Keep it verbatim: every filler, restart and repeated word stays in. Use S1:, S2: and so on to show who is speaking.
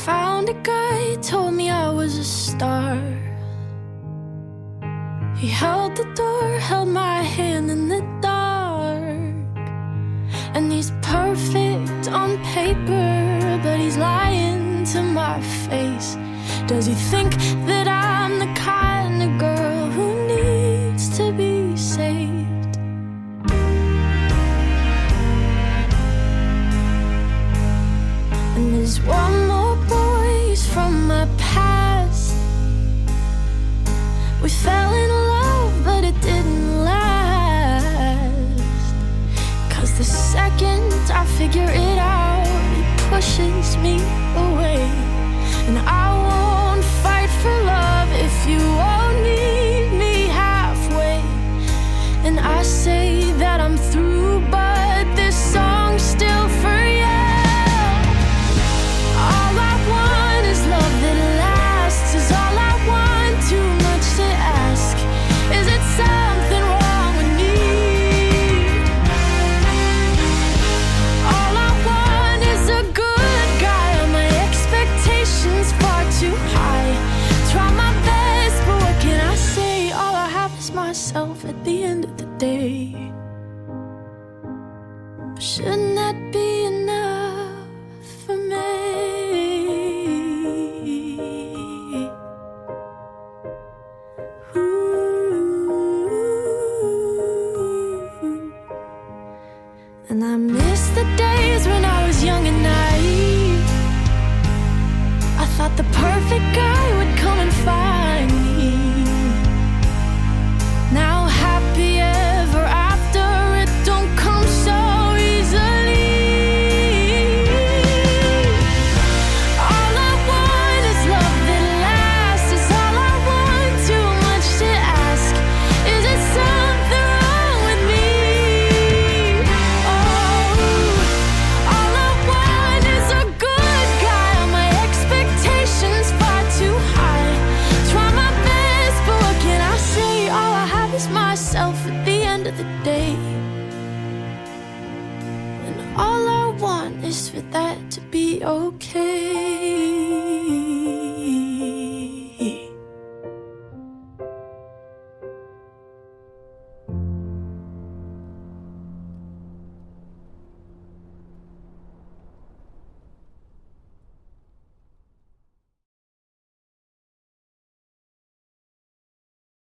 S1: found a guy, told me I was a star. He held the door, held my hand in the dark. And he's perfect on paper, but he's lying to my face. Does he think that I'm the kind of girl who needs to be saved? And there's one more voice from my past. We fell in love, but it didn't last. Cause the second I figure it out, it pushes me away. And I won't fight for love if you won't meet me halfway. And I say that I'm through, but this song's still for you. All I want is love that lasts, is all I want, too much to ask. Is it something wrong with me? All I want is a good guy, all my expectations far too high. Try my best, but what can I say? All I have is myself at the end of the day. But shouldn't that be enough for me? And I miss the days when I was young and naive. I thought the perfect guy would come and find me. Now happy ever after, it don't come so easily. All I want is love that lasts, is all I want, too much to ask. Is it something wrong with me? Oh, all I want is a good guy, all my expectations far too high. Try my best, but what can I say? All I have is myself at the end of the day. And all I want is for that to be okay.